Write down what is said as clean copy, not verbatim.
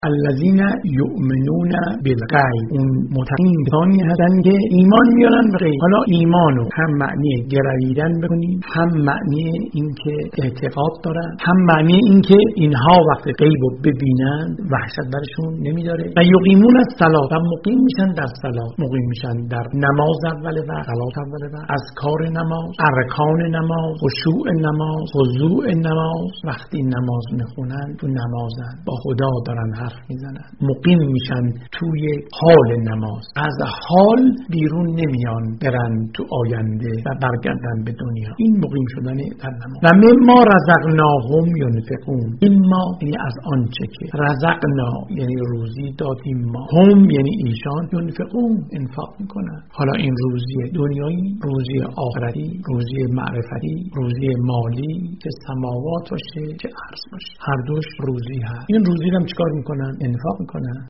الذین یؤمنون بالغیب، اون متقین کسانی هستند که ایمان میارن به غیب. حالا ایمانو هم معنی گرویدن بکنیم، هم معنی اینکه اعتقاد دارن، هم معنی اینکه اینها وقت غیبو ببینند وحشت برشون نمیداره. و یقیمون الصلاة، و مقیم میشن در صلات، مقیم میشن در نماز اول وقت، صلات اول وقت، اذکار نماز، ارکان نماز، خشوع نماز، خضوع نماز. وقتی نماز میخونن تو نمازن، با خدا دارن حرف میزنن، مقیم میشن توی حال نماز، از حال بیرون نمیان برن تو آینده و برگردن به دنیا. این مقیم شدن در نماز. و مما رزقناهم ينفقون، این ما یعنی از آنچه که رزقنا یعنی روزی دادیم ما، هم یعنی ایشان، ينفقون انفاق میکنن. حالا این روزی دنیایی، روزی آخرتی، روزی معرفتی، روزی مالی، چه سماوات باشه چه ارض باشه، هر دوش روزی هست. این روزی رو هم چیکار میکنن؟ انفاق میکنن.